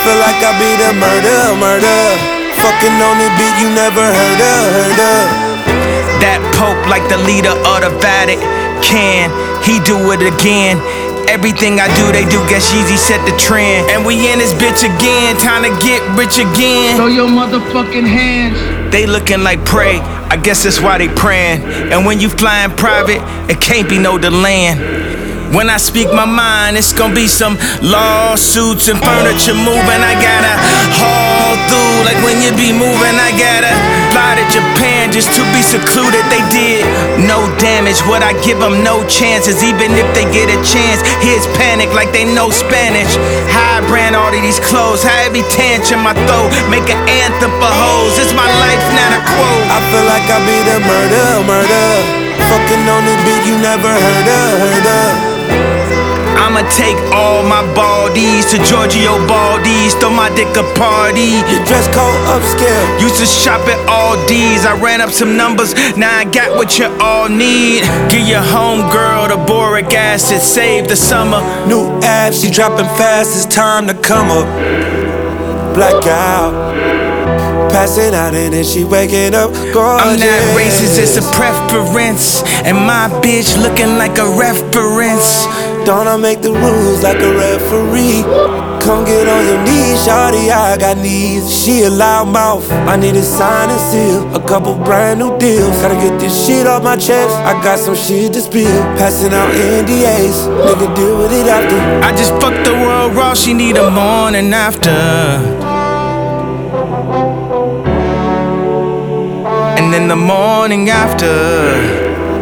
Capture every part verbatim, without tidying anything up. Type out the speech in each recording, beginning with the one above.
feel like I be the murder, murder. Fucking on the beat you never heard of, heard of. That Pope like the leader of the Vatican. He do it again. Everything I do, they do. Guess Yeezy set the trend. And we in this bitch again, time to get rich again. Throw your motherfucking hands. They looking like prey, I guess that's why they praying. And when you flying private, it can't be no delaying. When I speak my mind, it's gonna be some lawsuits and furniture moving. I gotta haul through like when you be moving. I gotta fly to Japan just to be secluded. They did no damage, what I give them no chances. Even if they get a chance, here's panic like they know Spanish. How I brand all of these clothes, how every tantrum I throw make an anthem for hoes. It's my life, not a quote. I feel like I be the murder, murder. Fucking on the beat you never heard of, heard of. I'ma take all my baldies to Giorgio Baldi's, throw my dick a party. Your dress code upscale. Used to shop at Aldi's, I ran up some numbers, now I got what you all need. Give your homegirl the boric acid, save the summer. New abs, she dropping fast, it's time to come up. Blackout, passing out and then she waking up gorgeous. I'm not racist, it's a preference, and my bitch looking like a reference. Don't I make the rules like a referee? Come get on your knees, shawty, I got needs. She a loud mouth, I need a sign and seal. A couple brand new deals, gotta get this shit off my chest. I got some shit to spill, passing out N D As. Nigga, deal with it after. I just fucked the world raw, she need a morning after. And then the morning after.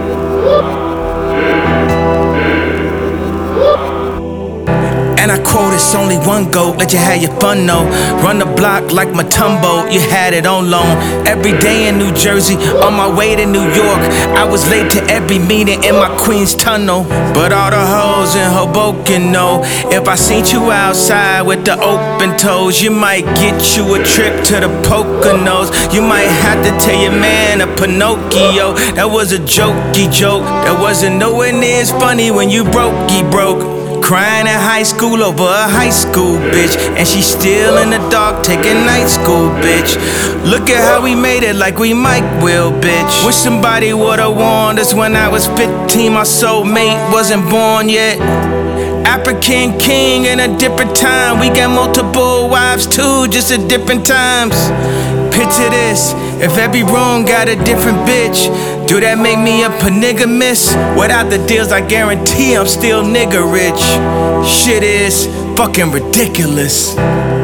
And I quote, it's only one goat, let you have your fun though. Run the block like Matumbo, you had it on loan. Every day in New Jersey, on my way to New York. I was late to every meeting in my Queens tunnel. But all the hoes in Hoboken know, if I seen you outside with the open toes, you might get you a trip to the Poconos. You might have to tell your man a Pinocchio. That was a jokey joke, that wasn't nowhere near as funny when you brokey broke. Crying in high school over a high school bitch, and she still in the dark taking night school, bitch. Look at how we made it like we Mike Will, bitch. Wish somebody would've warned us when I was fifteen, my soulmate wasn't born yet. African king in a different time, we got multiple wives too, just at different times. Picture this, if every room got a different bitch, do that make me a polygamist? Without the deals, I guarantee I'm still nigga rich. Shit is fucking ridiculous.